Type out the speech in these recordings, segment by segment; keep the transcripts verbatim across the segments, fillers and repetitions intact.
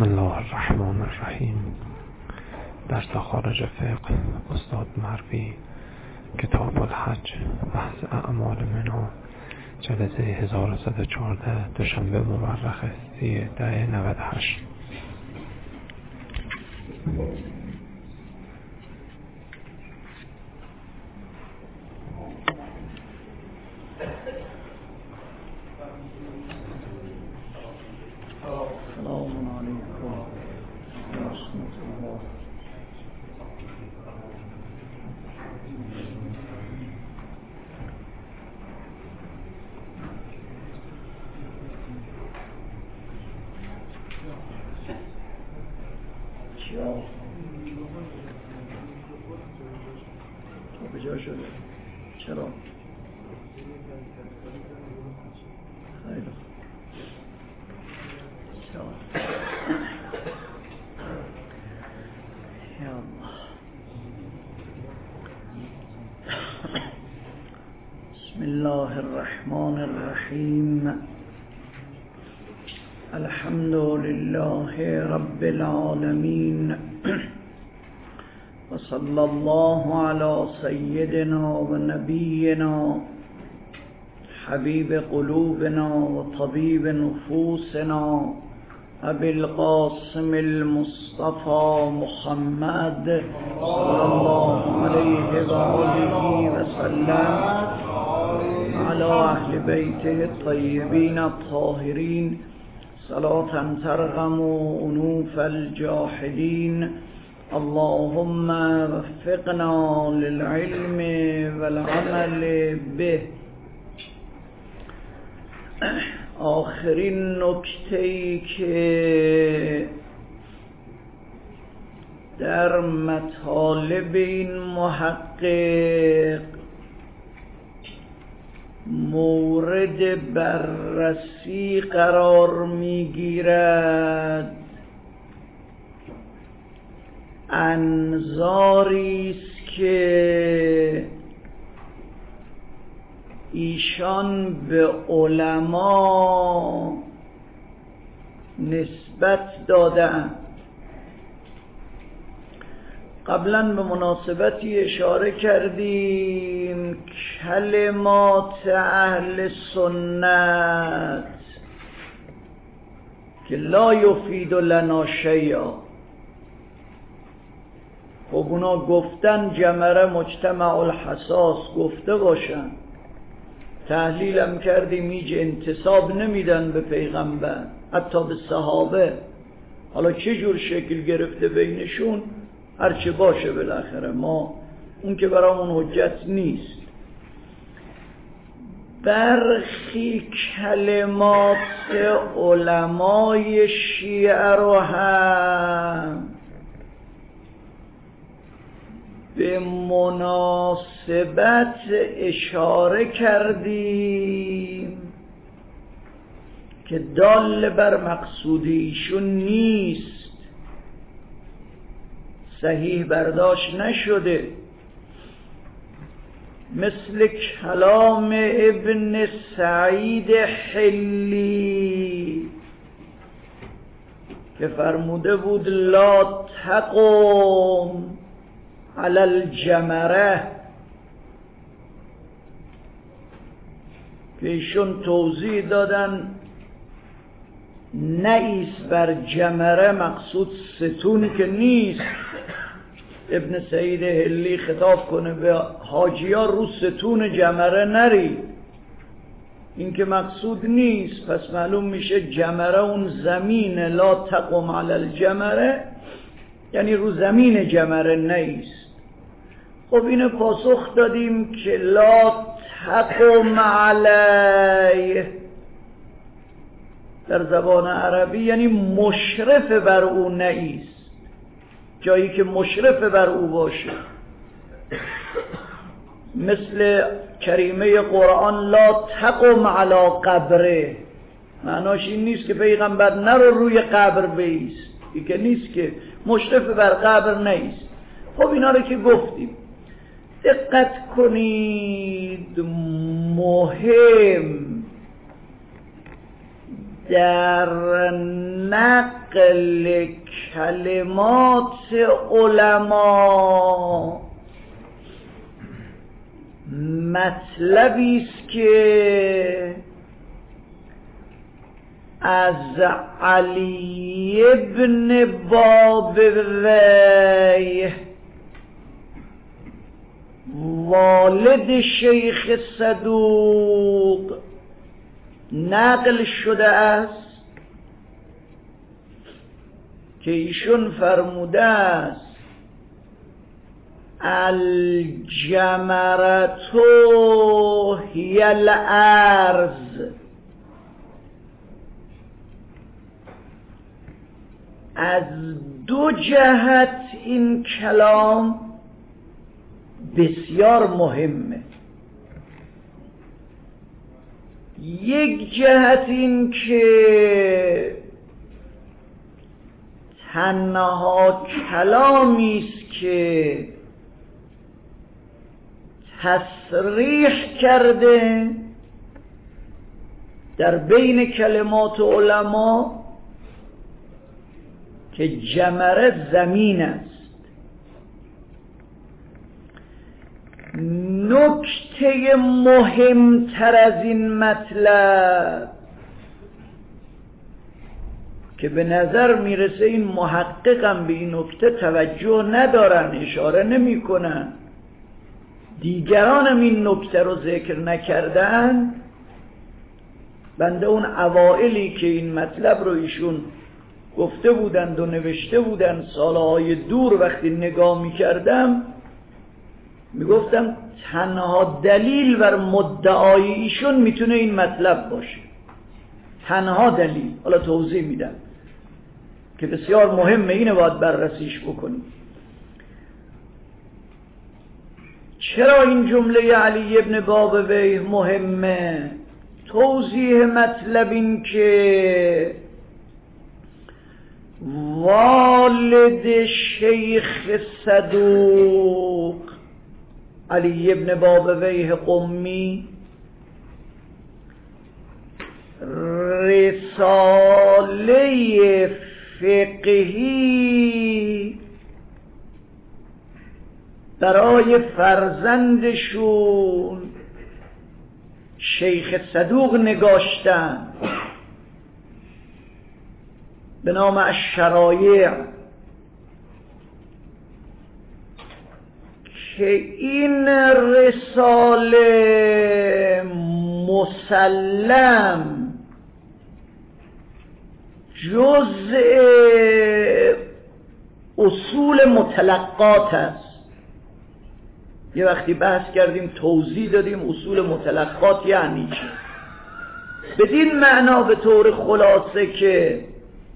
الله الرحمن الرحیم. درس خارج فقه استاد مروی، کتاب الحج، بحث اعمال منی، جلسه هزار و صد و چهارده، دوشنبه مورخ سی ده نود و هشت. چرا؟ خیلی بسم الله الرحمن الرحیم. الحمد لله رب العالمین و صلی الله علی سیدنا و نبینا حبیب قلوبنا و طبیب نفوسنا ابی القاسم المصطفى محمد صلی الله علیه و آله و سلم علی اهل بیته الطیبین الطاهرین صلاة ترغم انوف الجاحدین. اللهم وفقنا للعلم والعمل به. آخرین نکته‌ای که در مطالب این محقق مورد بررسی قرار می‌گیرد انظاری است که ایشان به علما نسبت دادند. قبلا به مناسبتی اشاره کردیم کلمات اهل سنت که لا یفید لنا شیئا، خب اونا گفتن جمره مجتمع الحساس گفته باشن، تحلیلم کردیم هیچ انتساب نمیدن به پیغمبر حتی به صحابه. حالا چه جور شکل گرفته بینشون هرچه باشه، بالاخره ما اون که برامون حجت نیست. برخی کلمات علمای شیعه رو هم به مناسبت اشاره کردیم که دال بر مقصودیشون نیست، صحیح برداشت نشده، مثل کلام ابن سعید حلی که فرموده بود لا تقم علی الجمره، که ایشون توضیح دادن نئیس بر جمره، مقصود ستونی که نیست. ابن سعید حلی خطاب کنه به حاجی ها رو ستون جمره نری، این که مقصود نیست. پس معلوم میشه جمره اون زمین، لا تقم علی الجمره یعنی رو زمین جمره نیست. خب اینو پاسخ دادیم که لا تقم علیه در زبان عربی یعنی مشرف بر او نیست، جایی که مشرف بر او باشه. مثل کریمه قرآن لا تقم علی قبره، معناش این نیست که پیغمبر نرو روی قبر بیست، این که نیست که مشرف بر قبر نیست. خب اینا رو که گفتیم، دقت کنید، مهم در نقل کلمات علما مطلبی است که از علی ابن بابویه والد شیخ صدوق نقل شده است که ایشون فرموده است الجمرتو هی الارض، از دو جهت این کلام بسیار مهمه. یک جهت این که تنها کلامی است که تصریح کرده در بین کلمات علما که جمره زمین است. نکته مهمتر از این مطلب که به نظر میرسه این محققم به این نکته توجه ندارن، اشاره نمی کنن، دیگرانم این نکته رو ذکر نکردن، بنده اون اوائلی که این مطلب رو ایشون گفته بودند و نوشته بودند سالهای دور وقتی نگاه میکردم میگفتم تنها دلیل بر مدعای ایشون میتونه این مطلب باشه، تنها دلیل. حالا توضیح میدم که بسیار مهمه، اینه باید بررسیش بکنیم. چرا این جمله علی ابن بابویه مهمه؟ توضیح مطلب این که والد شیخ صدوق علی ابن بابویه قمی رساله فقهی برای فرزندشون شیخ صدوق نگاشتن به نام الشرایع، که این رساله مسلم جزء اصول متلقات است. یه وقتی بحث کردیم توضیح دادیم اصول متلقات یعنی چی. بدین معنا به طور خلاصه که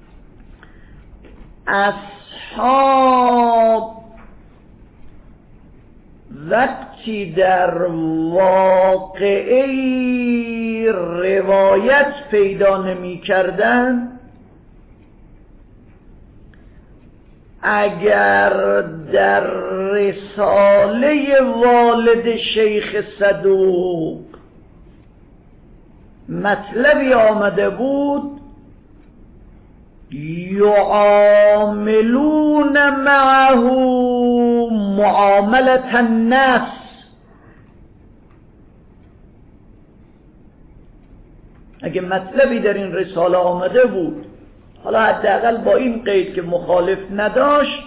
اصحاب وقتی در واقعی روایت پیدا نمی کردن، اگر در رساله والد شیخ صدوق مطلبی آمده بود یعاملون معه معاملة النفس، اگه مطلبی در این رساله آمده بود حالا حداقل با این قید که مخالف نداشت،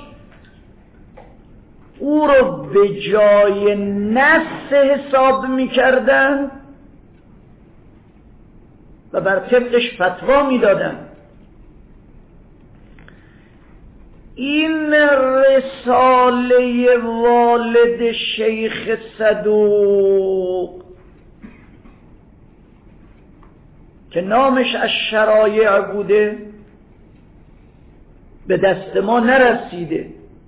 او رو به جای نص حساب میکردن و بر طبقش فتوا میدادن. این رساله والد شیخ صدوق که نامش الشرایع بوده به دست ما نرسیده.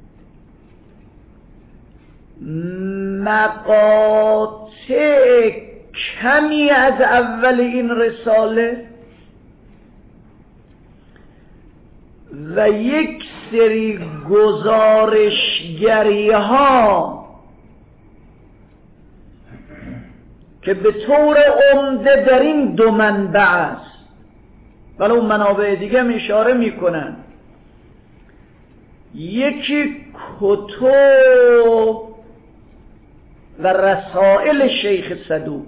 مقاطع کمی از اول این رساله و یک سری گزارشگری ها که به طور عمده در این دو منبع است، ولی اون منابع دیگه هم اشاره میکنن. یکی کتب و رسائل شیخ صدوق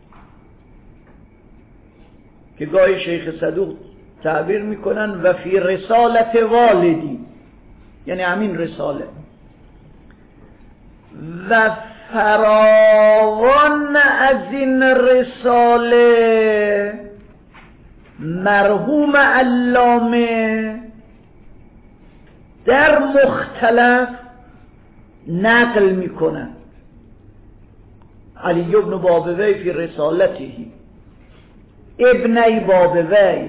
که گاهی شیخ صدوق تعبیر میکنن و فی رسالت والدی، یعنی همین رساله. و فراوان از این رساله مرحوم علامه در مختلف نقل میکنن. علی ابن بابوی فی رسالته، ابنی بابوی،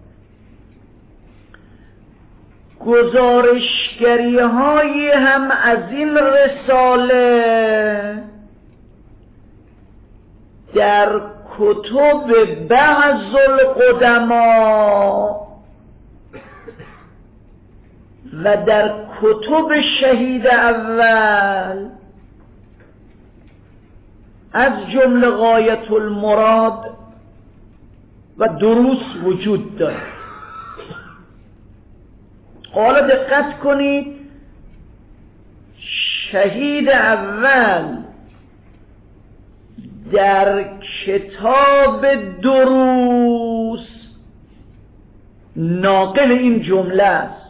گزارشگری های هم از این رساله در کتب بعض القدما و در کتب شهید اول از جمله غایت المراد و دروس وجود داره. حالا دقت کنید، شهید اول در کتاب دروس ناقل این جمله است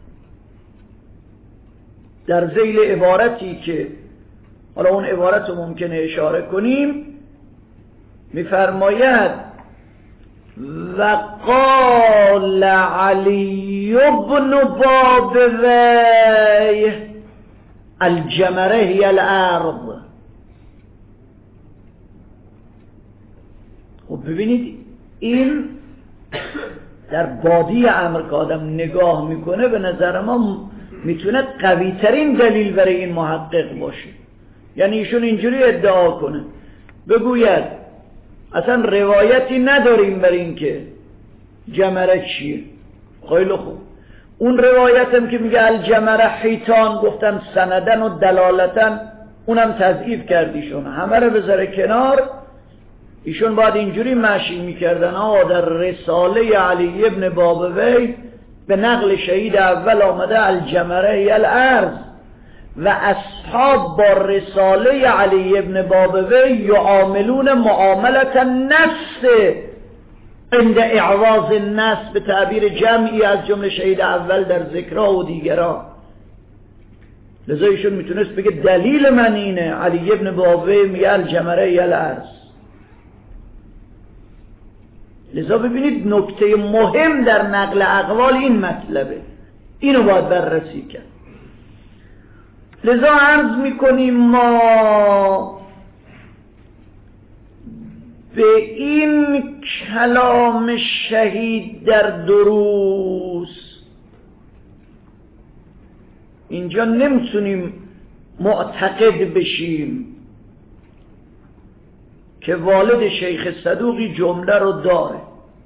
در ذیل عبارتی که حالا اون عبارت رو ممکنه اشاره کنیم. میفرماید و قال علی بن بابوی الجمره هی الارض. خب ببینید این در بادی امر که آدم نگاه میکنه به نظر ما میتونه قوی ترین دلیل برای این محقق باشه. یعنی ایشون اینجوری ادعا کنه، بگوید اصلا روایتی نداریم برای این که جمره چیه. خیلی خوب، اون روایت هم که میگه الجمره حیتان، گفتم سندن و دلالتن اونم تضعیف کردیشون، همه رو بذاره کنار. ایشون باید اینجوری مشی میکردن آقا در رساله علی ابن بابوی به نقل شهید اول آمده الجمره هی الارض و اصحاب با رساله علی ابن بابوی یعاملون معاملت النفس عند اعواض النفس، به تعبیر جمعی از جمله شهید اول در ذکرها و دیگرها. لذا ایشون میتونست بگه دلیل من اینه، علی ابن بابوی میگه الجمره هی الارض. لذا ببینید نکته مهم در نقل اقوال این مطلبه، اینو باید بررسی کرد. لذا عرض میکنیم ما به این کلام شهید در دروس اینجا نمیتونیم معتقد بشیم که والد شیخ صدوقی جمله رو داره.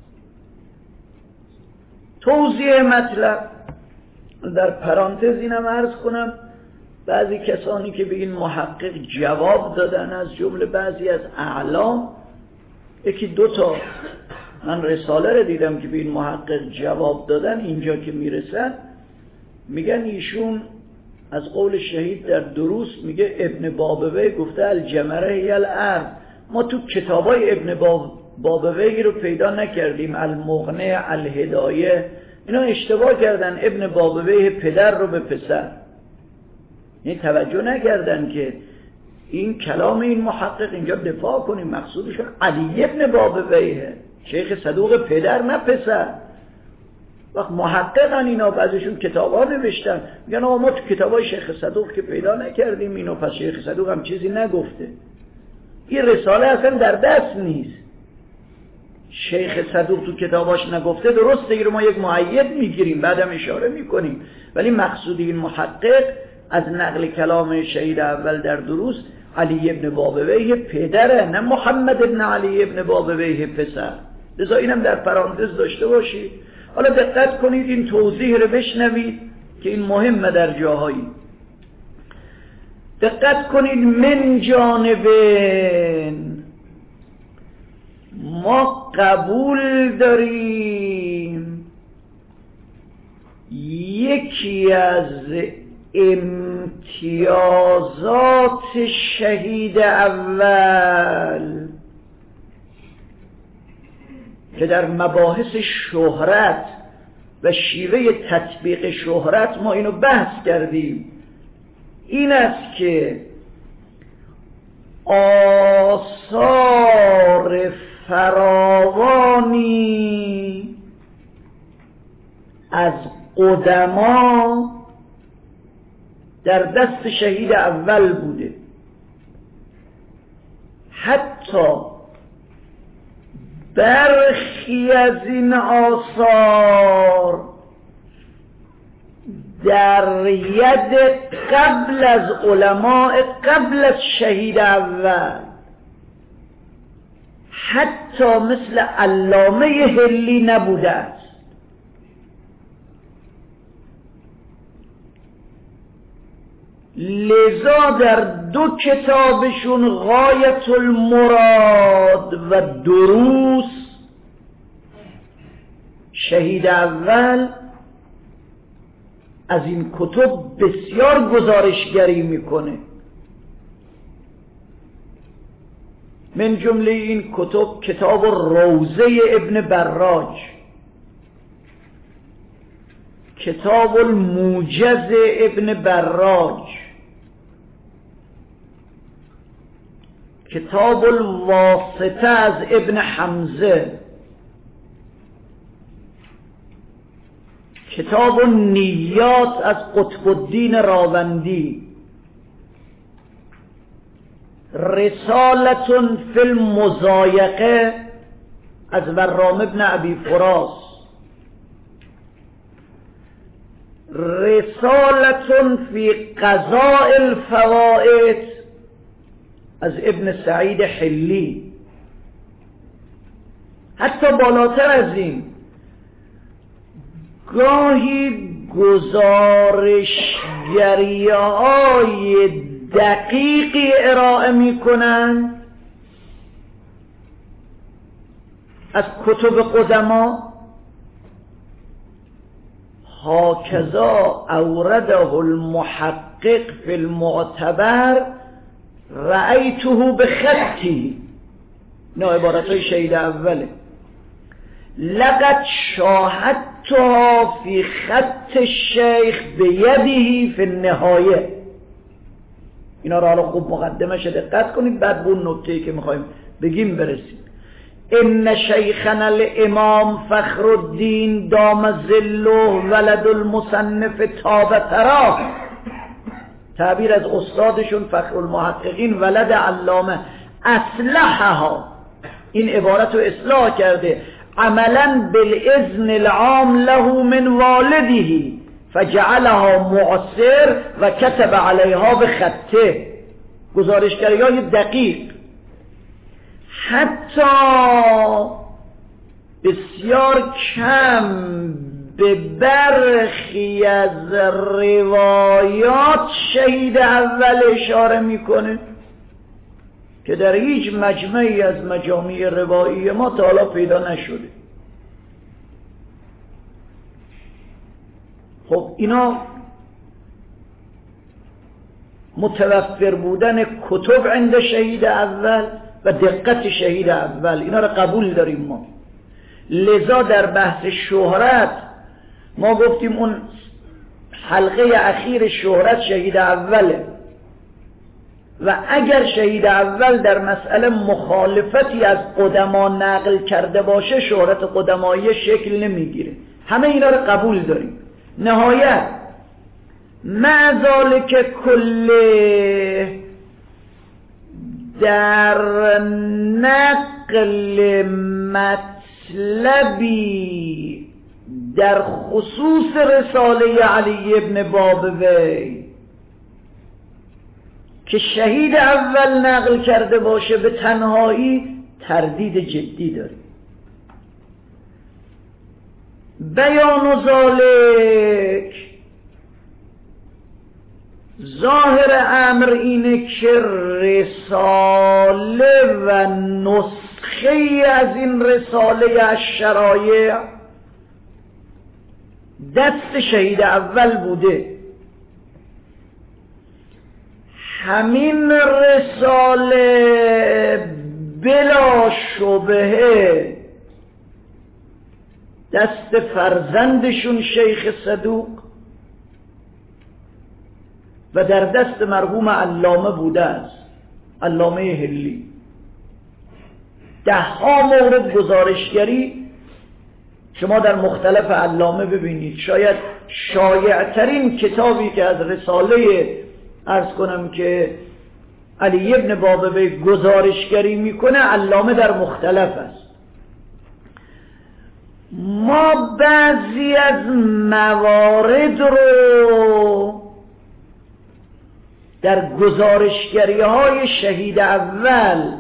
توضیح مطلب در پرانتز اینم عرض کنم، بعضی کسانی که به این محقق جواب دادن از جمله بعضی از اعلام، یکی دوتا من رساله رو دیدم که به این محقق جواب دادن، اینجا که میرسن میگن ایشون از قول شهید در دروس میگه ابن بابوی گفته الجمره هی الارض. ما تو کتابای ابن بابوی رو پیدا نکردیم، المغنی، الهدایه، اینا اشتباه کردن، ابن بابوی پدر رو به پسر. یعنی توجه نکردن که این کلام این محقق اینجا دفاع کنیم، مقصودشون علی ابن بابویه، شیخ صدوق پدر نه پسر. وقت محققن اینا، بعضیشون کتابا نوشتن میگن آقا ما تو کتابای شیخ صدوق که پیدا نکردیم اینو، پس شیخ صدوق هم چیزی نگفته. این رساله اصلا در دست نیست، شیخ صدوق تو کتاباش نگفته، درسته این رو ما یک مؤید میگیریم بعدم اشاره میکنیم، ولی مقصود این محقق از نقل کلام شهید اول در دروس علی ابن بابوی پدره نه محمد ابن علی ابن بابوی پسر. لذا اینم در پرانتز داشته باشید. حالا دقت کنید این توضیح رو بشنوید که این مهمه در جاهایی. دقت کنید، من جانبین ما قبول داریم یکی از امتیازات شهید اول که در مباحث شهرت و شیوه تطبیق شهرت ما اینو بحث کردیم، این است که آثار فراوانی از قدما در دست شهید اول بوده. حتی برخی از این آثار در ید قبل از علماء قبل از شهید اول، حتی مثل علامه هلی نبوده است. لذا در دو کتابشون غایت المراد و دروس، شهید اول از این کتب بسیار گزارشگری میکنه. من جمله این کتب کتاب روضه ابن براج، کتاب الموجز ابن براج، کتاب الواسطه از ابن حمزه، کتاب النیات از قطب الدین راوندی، رسالة فی المضایقه از ورام ابن ابی فراس، رسالة فی قضاء الفوائد از ابن سعید حلی. حتی بالاتر از این گاهی گزارشگری‌های دقیقی ارائه می‌کنند از کتب قدما. هاکذا اورده المحقق فی المعتبر رأیته بخطی، نه عبارتهای شهید اوله، لقد شاهدتها فی خط الشیخ بیده فی النهایه. اینا رو حالا خوب مقدمش دقت کنید، بعد به اون نکته‌ای که میخوایم بگیم برسیم. ان شیخنا الامام فخر الدین دام ظله ولد المصنف تاب تراه، تعبیر از استادشون فخر المحققین ولد علامه، اصلحها، این عبارت رو اصلاح کرده، عملا بالاذن العام له من والده فجعلها معصر و کتب علیها به خطه. گزارشگری های دقیق. حتی بسیار کم به برخی از روایات شهید اول اشاره میکنه که در هیچ مجمعی از مجامع روایی ما تا حالا پیدا نشده. خب اینا متوفر بودن کتب عند شهید اول و دقت شهید اول، اینا رو قبول داریم ما. لذا در بحث شهرت ما گفتیم اون حلقه اخیر شهرت شهید اوله و اگر شهید اول در مسئله مخالفتی از قدما نقل کرده باشه شهرت قدمایی شکل نمیگیره. همه اینا رو قبول داریم. نهایت مع ذالک کله در نقل مطلبی در خصوص رساله علی ابن بابوی که شهید اول نقل کرده باشه به تنهایی تردید جدی داره. بیان ذالک، ظاهر امر اینه که رساله و نسخه از این رساله از شرایع دست شهید اول بوده. همین رساله بلا شبهه دست فرزندشون شیخ صدوق و در دست مرحوم علامه بوده است، علامه هلی. ده ها مورد گزارشگری شما در مختلف علامه ببینید. شاید شایعترین کتابی که از رساله عرض کنم که علی ابن بابوی گزارشگری میکنه علامه در مختلف است. ما بعضی از موارد رو در گزارشگری های شهید اول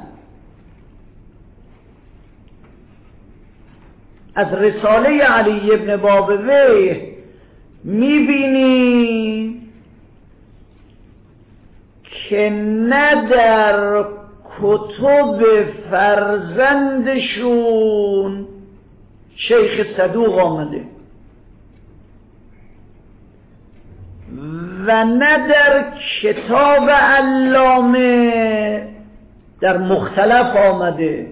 از رساله علی ابن بابوی میبینیم که نه در کتب فرزندشون شیخ صدوق آمده و نه در کتاب علامه در مختلف آمده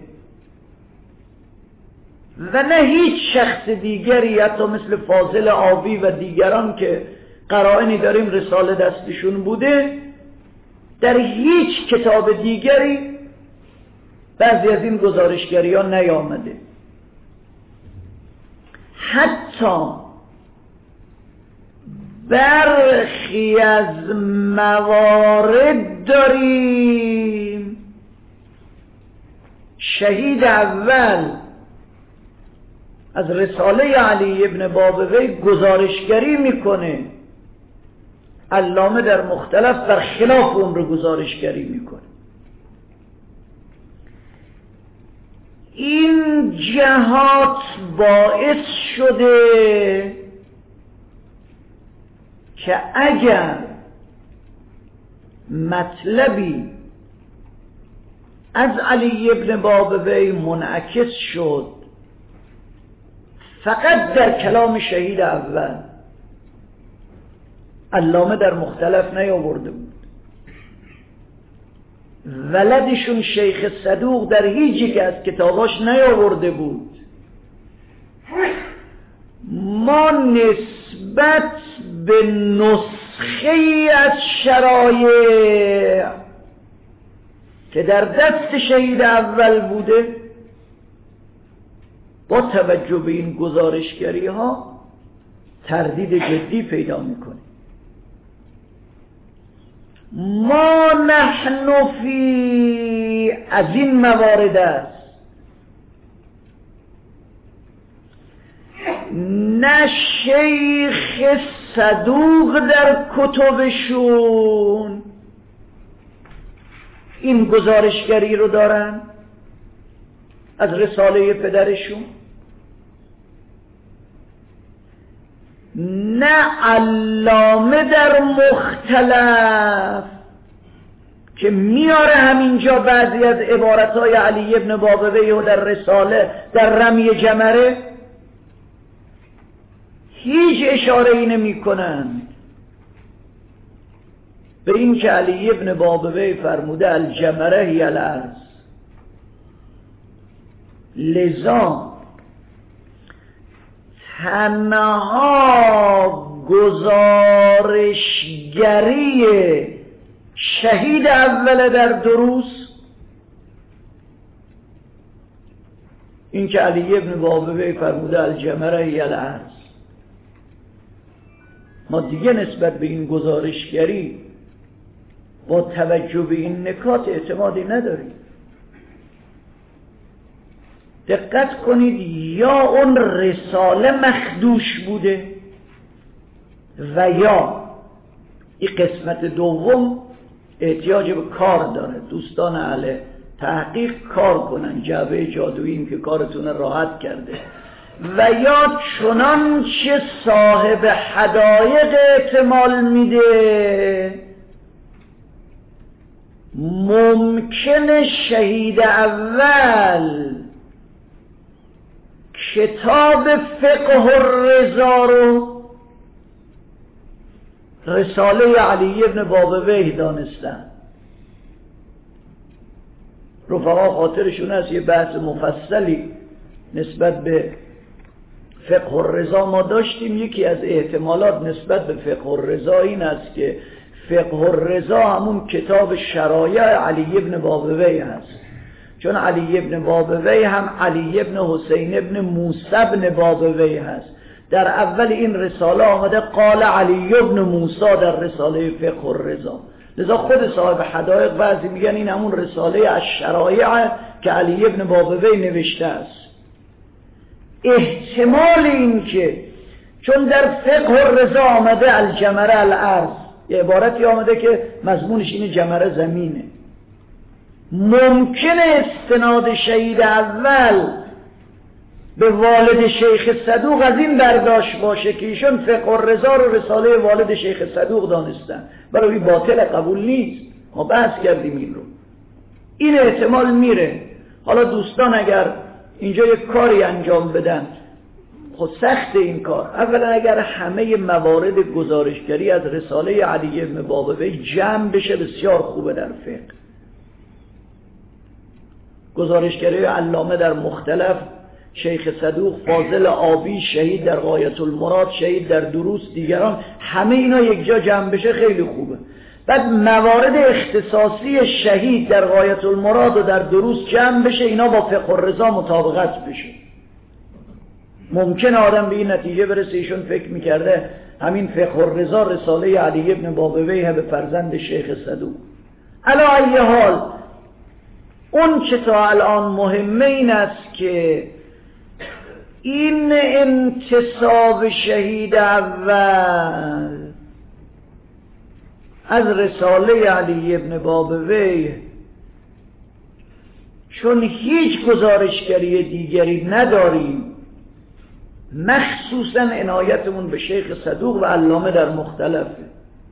و نه هیچ شخص دیگری حتی مثل فاضل آبی و دیگران که قرائنی داریم رساله دستشون بوده، در هیچ کتاب دیگری بعضی از این گزارشگری ها نیامده. حتی برخی از موارد داریم شهید اول از رساله علی ابن بابوی گزارشگری میکنه، علامه در مختلف بر خلاف اون رو گزارشگری میکنه. این جهات باعث شده که اگر مطلبی از علی ابن بابوی منعکس شد فقط در کلام شهید اول، علامه در مختلف نیاورده بود، ولدشون شیخ صدوق در هیچ یک از کتاباش نیاورده بود، ما نسبت به نسخه از شرایع که در دست شهید اول بوده با توجه به این گزارشگری ها تردید جدی پیدا میکنیم. ما نحن فی از این موارد است نه شیخ صدوق در کتبشون این گزارشگری رو دارن از رساله پدرشون، نه علامه در مختلف که میاره همینجا بعضی از عبارتهای علی ابن بابوی و در رساله در رمی جمره هیچ اشاره ای نمی کنند به این که علی ابن بابوی فرموده الجمره هی الارض. لذا تنها گزارشگری شهید اول در دروس این که علی ابن بابوی فرموده الجمره هی الارض. ما دیگه نسبت به این گزارشگری با توجه به این نکات اعتمادی نداریم. دقت کنید، یا اون رساله مخدوش بوده و یا این قسمت دوم احتیاج به کار داره. دوستان اهل تحقیق کار کنن، جعبه جادویی این که کارتون راحت کرده. و یا چنانچه صاحب حدایق احتمال میده ممکنه شهید اول کتاب فقه الرضا رو رساله علی ابن بابویه دانستن. رفقا خاطرشون هست یه بحث مفصلی نسبت به فقه الرضا ما داشتیم. یکی از احتمالات نسبت به فقه الرضا این است که فقه الرضا همون کتاب شرایع علی ابن بابویه هست، چون علی ابن بابویه هم علی ابن حسین ابن موسی ابن بابویه هست. در اول این رساله آمده قال علی ابن موسی در رساله فقه الرضا، لذا خود صاحب حدائق بعضی میگن این همون رساله از شرایع که علی ابن بابویه نوشته است. احتمال این که چون در فقه الرضا آمده الجمره الارض، یه عبارتی آمده که مضمونش اینه جمره زمینه، ممکنه استناد شهید اول به والد شیخ صدوق از این برداشت باشه که ایشون فقه الرضا رو رساله والد شیخ صدوق دانستن، برای باطل قبول نیست. ما بحث کردیم این رو. این احتمال میره. حالا دوستان اگر اینجا یک کاری انجام بدن، خود سخت این کار، اولا اگر همه موارد گزارشگری از رساله علی ابن بابویه جمع بشه بسیار خوبه در فقه. گزارشگری علامه در مختلف، شیخ صدوق، فاضل آبی، شهید در غایت المراد، شهید در دروس، دیگران، همه اینا یک جا جمع بشه خیلی خوبه. بعد موارد اختصاصی شهید در غایت المراد و در دروس جمع بشه، اینا با فقه الرضا مطابقت بشه. ممکن آدم به این نتیجه برسه ایشون فکر میکرده همین فقه الرضا رساله علی ابن بابویه به فرزند شیخ صدوق. علی ای حال اون چه تا الان مهمه این است که این انتساب شهید اول از رساله علی ابن بابویه، چون هیچ گزارشگری دیگری نداریم، مخصوصا عنایتمون به شیخ صدوق و علامه در مختلفه،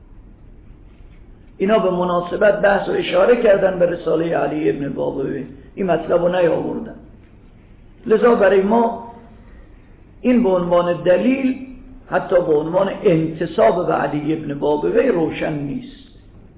اینا به مناسبت بحث و اشاره کردن به رساله علی ابن بابویه، این مطلب رو نیاوردن. لذا برای ما این به عنوان دلیل، حتی به عنوان انتساب به علی ابن بابویه روشن نیست.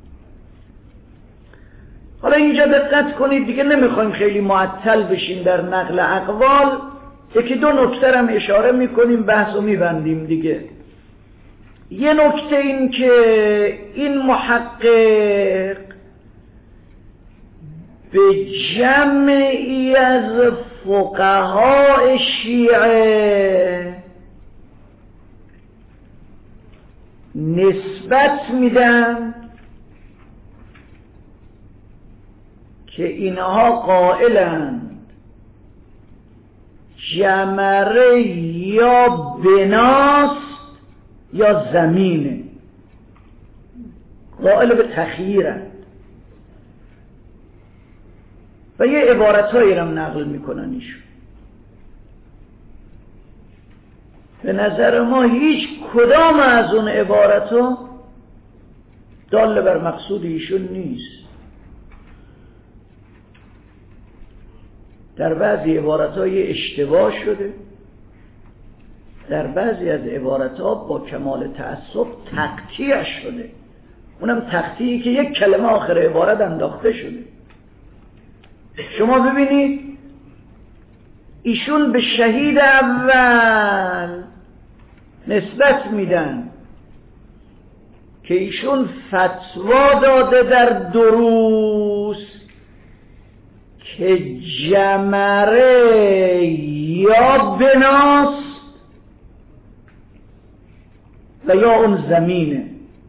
حالا اینجا دقت کنید، دیگه نمیخوایم خیلی معطل بشیم در نقل اقوال، یکی دو نکته هم اشاره میکنیم، بحث رو میبندیم دیگه. یه نکته این که این محقق به جمعی از فقهای شیعه نسبت میدن که اینها قائلند جمره یا بناست یا زمینه، قائل به تخییرند و یه عبارتهایی رو نقل میکنن ایشون. به نظر ما هیچ کدام از اون عبارتها دال بر مقصود ایشون نیست. در بعضی عبارتها یه اشتباه شده، در بعضی از عبارتها با کمال تعصب تقطیع شده، اونم تقطیعی که یک کلمه آخر عبارت انداخته شده. شما ببینید ایشون به شهید اول نسبت میدن که ایشون فتوا داده در دروس که جمره یا بناست و یا اون زمینه.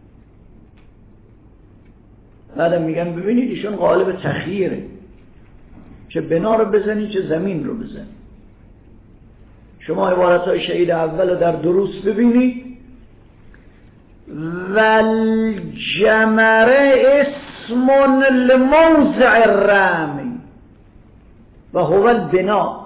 بعدم میگن ببینید ایشون غالب تخییره، چه بنا رو بزنی چه زمین رو بزنی. شما عبارتهای شهید اول رو در دروس ببینید، والجمره اسم لموضع الرمی و هو البنا.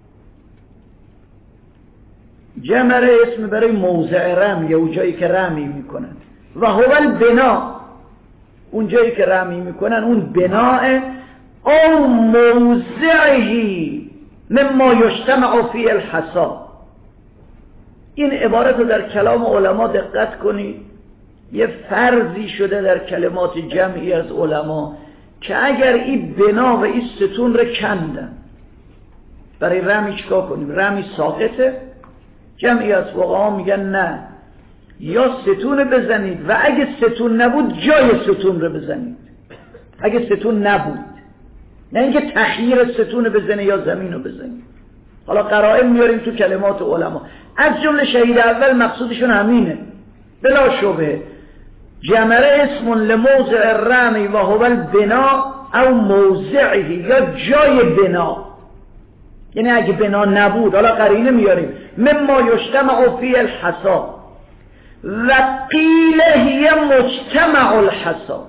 جمره اسم برای موضع رمی، اون جایی که رمی میکنن، و هو البنا، اون جایی که رمی میکنن اون بناه، او موضعی مما یجتمع فی الحصا. این عبارت رو در کلام علما دقت کنید، یه فرضی شده در کلمات جمعی از علما که اگر این بنا و این ستون رو کندن برای رمی چکار کنیم؟ رمی ساقطه. جمعی از فقها میگن نه، یا ستون بزنید و اگه ستون نبود جای ستون رو بزنید. اگه ستون نبود، نه اینکه تخییر ستون بزنه یا زمین رو بزنید. حالا قرائن میاریم تو کلمات علما، از جمله شهید اول مقصودشون همینه بلا شبهه. جمره اسم لموضع الرمی و هو البنا او موضعه، یا جای بنا، یعنی اگه بنا نبود، حالا قرینه میاریم، مما یجتمع فی الحصا و قیل هی مجتمع الحصا.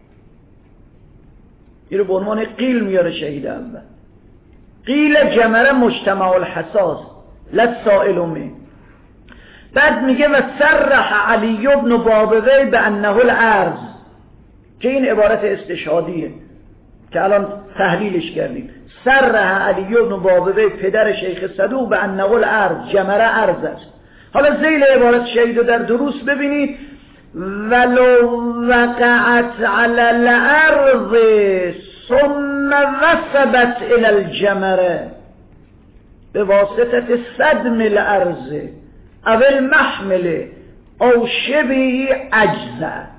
این رو به عنوان قیل میاره شهید اول. قیل جمره مجتمع الحصاست لسائل می. بعد میگه و صرح علی بن بابوی به انه الارض، که این عبارت استشهادیه که الان تحلیلش کردیم. صرح علی بن بابوی پدر شیخ صدوق به انه الارض، جمره ارض است. حالا ذیل عبارت شهید رو در دروس ببینید. ولو وقعت علی الارض ثم وثبت الى الجمره به واسطه صدم الارض او المحمل او شبه اجزت.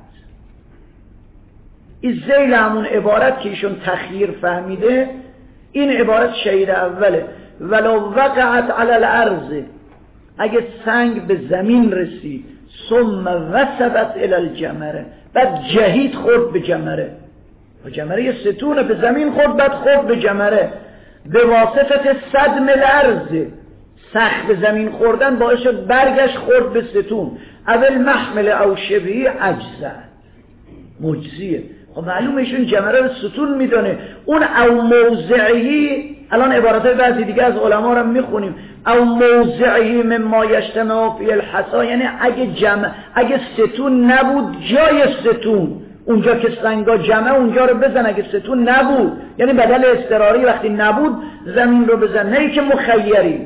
این ذیل همون عبارت که ایشون تخییر فهمیده، این عبارت شهید اوله. ولو وقعت علی الارض، اگه سنگ به زمین رسید، ثم وثبت الی الجمره، بعد جهید خورد به جمره، و جمره یه ستونه، به زمین خورد بعد خورد به جمره، به واسطه صدم الارض، سخت به زمین خوردن باعث شد برگشت خورد به ستون، اول محمل او شبهی اجزا، مجزیه. خب معلومه ایشون جمره رو ستون میدانه. اون او موضعی، الان عبارتهای بعضی دیگه از علما رو میخونیم، او موضعی مما یجتمع فی الحصا، یعنی اگه جمع اگه ستون نبود جای ستون، اونجا که سنگا جمع اونجا رو بزن. اگه ستون نبود یعنی بدل اضطراری، وقتی نبود زمین رو بزن، نه که مخیری.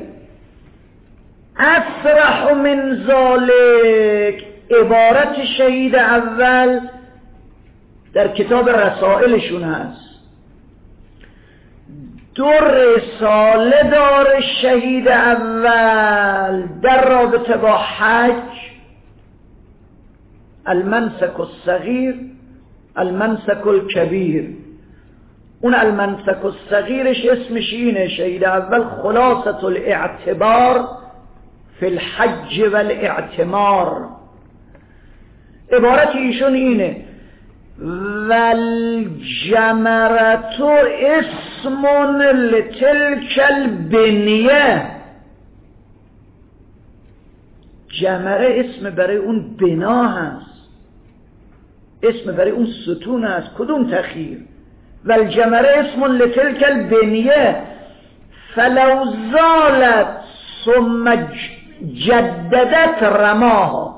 اصرح من ذالک، عبارت شهید اول در کتاب رسائلشون هست. دو رساله دار شهید اول در رابطه با حج، المنسک الصغیر، المنسک الکبیر. اون المنسک الصغیرش اسمش اینه، شهید اول خلاصة الاعتبار فی الحج و الاعتمار. عبارت ایشون اینه، والجمرة اسم لتلك البنیه. جمره اسم برای اون بنا هست، اسم برای اون ستون هست. کدوم تخییر؟ والجمره اسم لتلك البنیه فلو زالت ثم جددت رماها.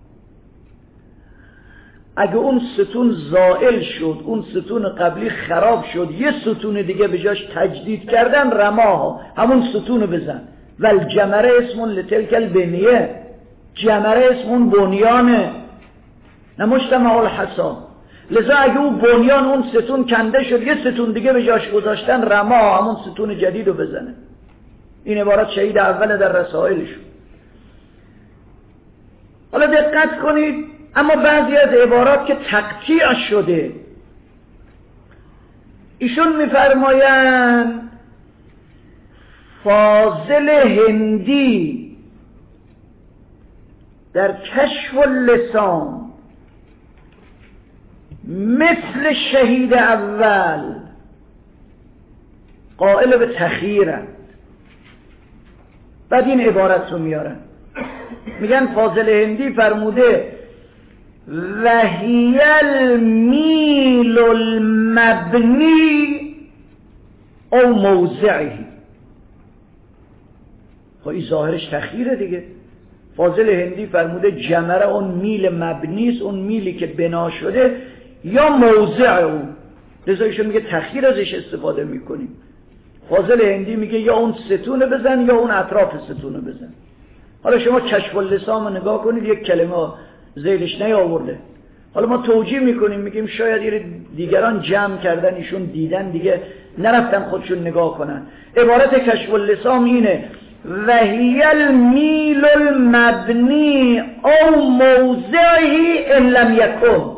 اگه اون ستون زائل شد، اون ستون قبلی خراب شد، یه ستون دیگه به جاش تجدید کردن، رماها، همون ستون بزن. والجمره اسم لتلک البنیه، جمره اسم اون بنیانه، نه مجتمع الحصا. لذا اگه اون بنیان، اون ستون کنده شد، یه ستون دیگه به جاش گذاشتن، رماها، همون ستون جدید رو بزنه. این عبارت شهید اول در رسائلشون. حالا دقت کنید، اما بعضی از عبارات که تقطیع شده، ایشون میفرمایند فاضل هندی در کشف اللسان مثل شهید اول قائل به تخییرند. بعد این عبارت رو میارن، میگن فاضل هندی فرموده وهی المیل المبنی او موضعی. خب این ظاهرش تخییره دیگه. فاضل هندی فرموده جمره اون میل مبنیست، اون میلی که بنا شده، یا موضع اون. لذا ایشون میگه تخییر ازش استفاده میکنیم. فاضل هندی میگه یا اون ستونه بزن یا اون اطراف ستونه بزن. حالا شما کشف اللسان رو نگاه کنید، یک کلمه ذیلش نیاورده. حالا ما توجیه میکنیم میگیم شاید یه دیگران جمع کردن ایشون دیدن دیگه نرفتن خودشون نگاه کنن. عبارت کشف اللسان اینه وهی المیل المبنی او موضعی ان لم یکن.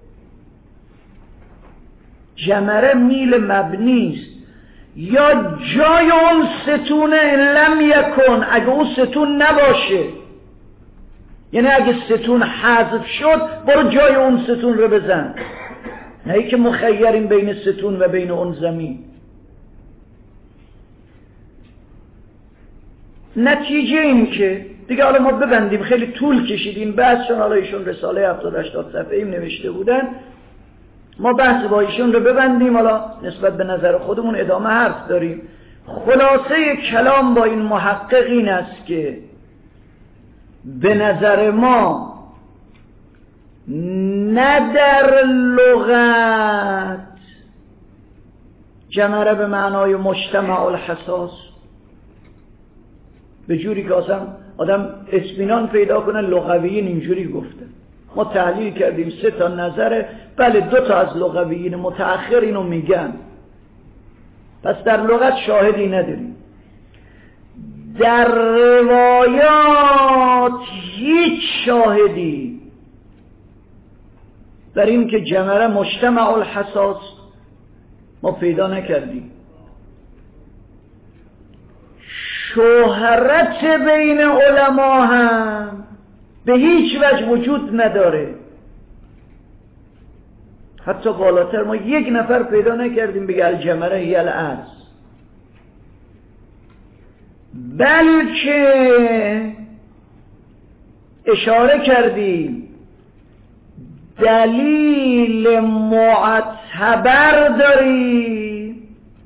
جمره میل مبنی است یا جای اون ستون ان لم یکن، اگه اون ستون نباشه، یعنی اگه ستون حذف شد برو جای اون ستون رو بزن، نه ای که مخیریم بین ستون و بین اون زمین. نتیجه این که دیگه حالا ما ببندیم، خیلی طول کشید این بحث، چون حالا ایشون رساله هفتاد هشتاد صفحه ایم نوشته بودن، ما بحث با ایشون رو ببندیم، حالا نسبت به نظر خودمون ادامه حرف داریم. خلاصه کلام با این محقق این است که به نظر ما نه در لغت جمره به معنای مجتمع الحساس، به جوری که اصلا آدم اطمینان پیدا کنه لغویین اینجوری گفته. ما تحلیل کردیم سه تا نظره، بله دو تا از لغویین متأخر اینو میگن، پس در لغت شاهدی نداریم. در روایات هیچ شاهدی در این که جمره مجتمع الحساس ما پیدا نکردیم. شهرت بین علما هم به هیچ وجه وجود نداره. حتی بالاتر ما یک نفر پیدا نکردیم بگه الجمره هی الارض، بلکه اشاره کردیم دلیل معتبر داریم،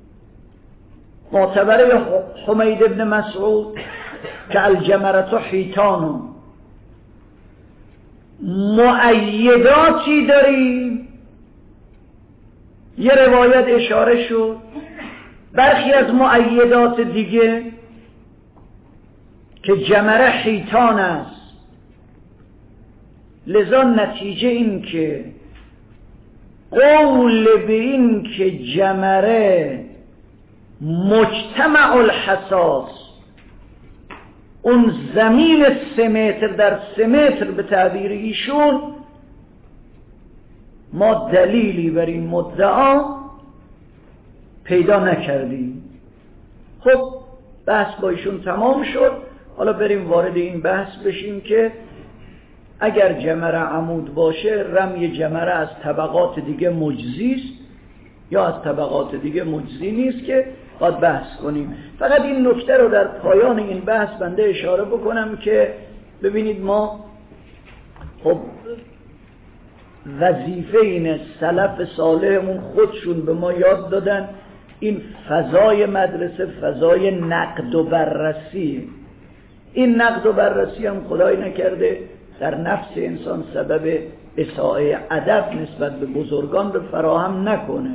معتبر حمید ابن مسعود که الجمرة حیتان، مؤیداتی داریم. یه روایت اشاره شد، برخی از مؤیدات دیگه که جمره حیتان است. لذا نتیجه این که قول به این که جمره مجتمع الحساس، اون زمین سه متر در سه متر به تعبیر ایشون، ما دلیلی بر این مدعا پیدا نکردیم. خب بحث با ایشون تمام شد، حالا بریم وارد این بحث بشیم که اگر جمره عمود باشه رمی جمره از طبقات دیگه مجزی است یا از طبقات دیگه مجزی نیست که باید بحث کنیم. فقط این نکته رو در پایان این بحث بنده اشاره بکنم که ببینید ما خب وظیفه اینه، سلف صالحمون خودشون به ما یاد دادن این فضای مدرسه فضای نقد و بررسی. این نقد و بررسی هم خدای نکرده در نفس انسان سبب اساءه ادب نسبت به بزرگان رو فراهم نکنه.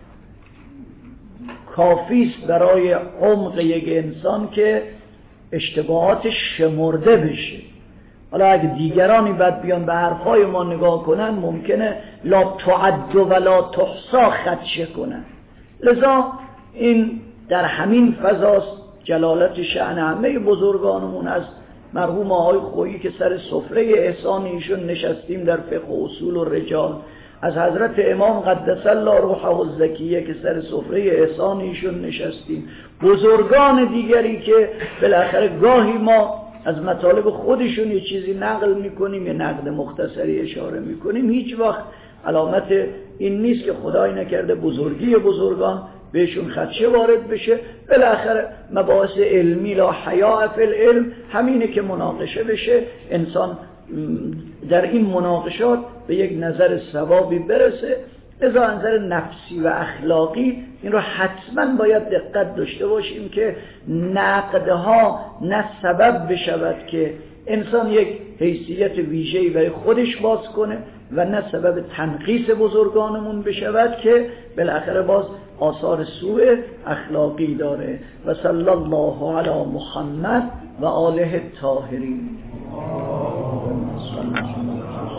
کافیست برای عمق یک انسان که اشتباهاتش شمرده بشه. حالا اگه دیگرانی بعد بیان به حرفای ما نگاه کنن ممکنه لا تعد و لا تحصا خدشه کنن. لذا این در همین فضاست جلالت شأن همه بزرگانمون، از مرحوم آقای خویی که سر سفره احسان ایشون نشستیم در فقه و اصول و رجال، از حضرت امام قدس الله روحه الزکیه که سر سفره احسان ایشون نشستیم، بزرگان دیگری که بالاخره گاهی ما از مطالب خودشون یه چیزی نقل میکنیم، یه نقد مختصری اشاره میکنیم، هیچ وقت علامت این نیست که خدای نکرده بزرگی بزرگان بهشون خدشه وارد بشه. بالاخره مباحث علمی لا حیاء فی العلم همینه که مناقشه بشه، انسان در این مناقشات به یک نظر صوابی برسه. لذا نظر نفسی و اخلاقی این رو حتما باید دقت داشته باشیم که نقدها نه سبب بشود که انسان یک حیثیت ویژه‌ای برای خودش باز کنه و نه سبب تنقیص بزرگانمون بشود که بالاخره باز آثار سوء اخلاقی داره. و صلی الله علی محمد و آله الطاهرین.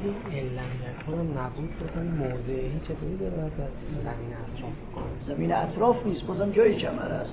اگه علم کنم نبود بکنم موضعی چطوری داره باید زمین اطراف کنم؟ زمین اطراف نیست، بازم جای کمره هست.